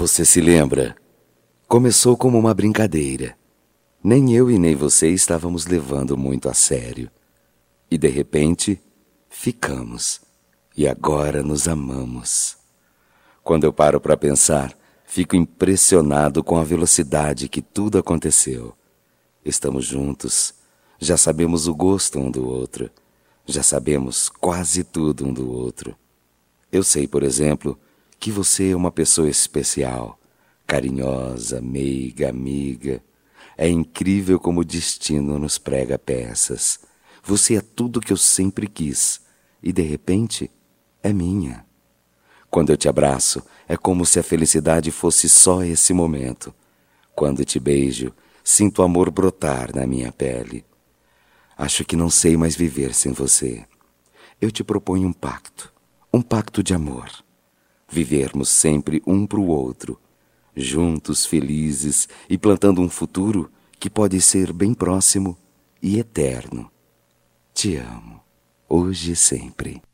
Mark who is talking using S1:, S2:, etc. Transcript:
S1: Você se lembra? Começou como uma brincadeira. Nem eu e nem você estávamos levando muito a sério. E de repente, ficamos. E agora nos amamos. Quando eu paro para pensar, fico impressionado com a velocidade que tudo aconteceu. Estamos juntos, já sabemos o gosto um do outro, já sabemos quase tudo um do outro. Eu sei, por exemplo, que você é uma pessoa especial, carinhosa, meiga, amiga. É incrível como o destino nos prega peças. Você é tudo que eu sempre quis e, de repente, é minha. Quando eu te abraço, é como se a felicidade fosse só esse momento. Quando te beijo, sinto amor brotar na minha pele. Acho que não sei mais viver sem você. Eu te proponho um pacto de amor. Vivermos sempre um para o outro, juntos, felizes e plantando um futuro que pode ser bem próximo e eterno. Te amo, hoje e sempre.